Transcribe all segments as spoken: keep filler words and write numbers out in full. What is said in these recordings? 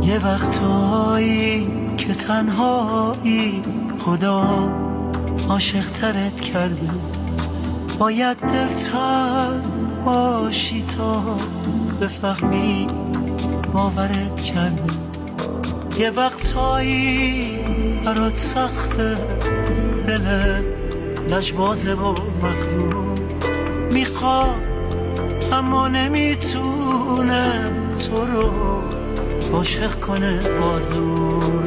یه وقتایی که تنهایی خدا عاشق ترت کرده، باید دلتر باشی تا بفهمی باورت کرده. یه وقتایی برات سخته، دلت لجبازه و مخدوم، میخواد اما نمیتونه تو رو عاشق کنه بازور.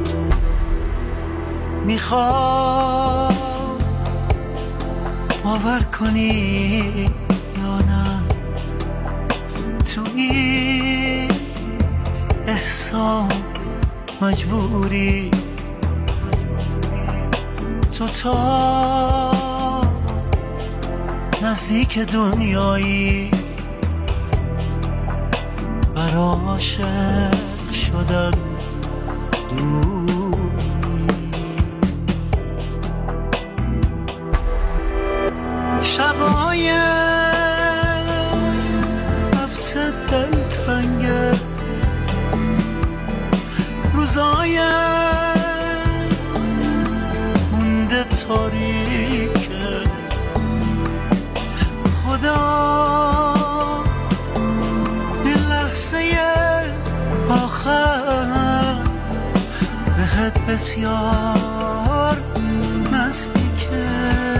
میخواد باور کنی یا نه، تو این احساس مجبوری. تو تا نزدیک دنیایی برا عاشق شدن دوری. شبای هفته دلتنگه، روزای مونده تاریکه، خدا این لحظه آخر بهت بسیار نزدیکه.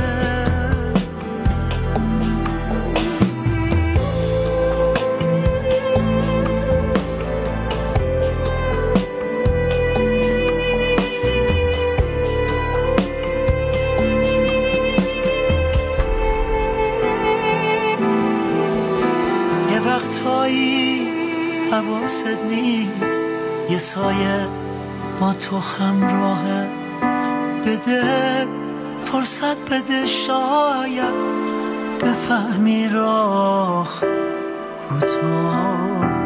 وقتایی حواست نیست، یه سایه با تو همراهه، بده فرصت بده، شاید بفهمی راه کوتاه.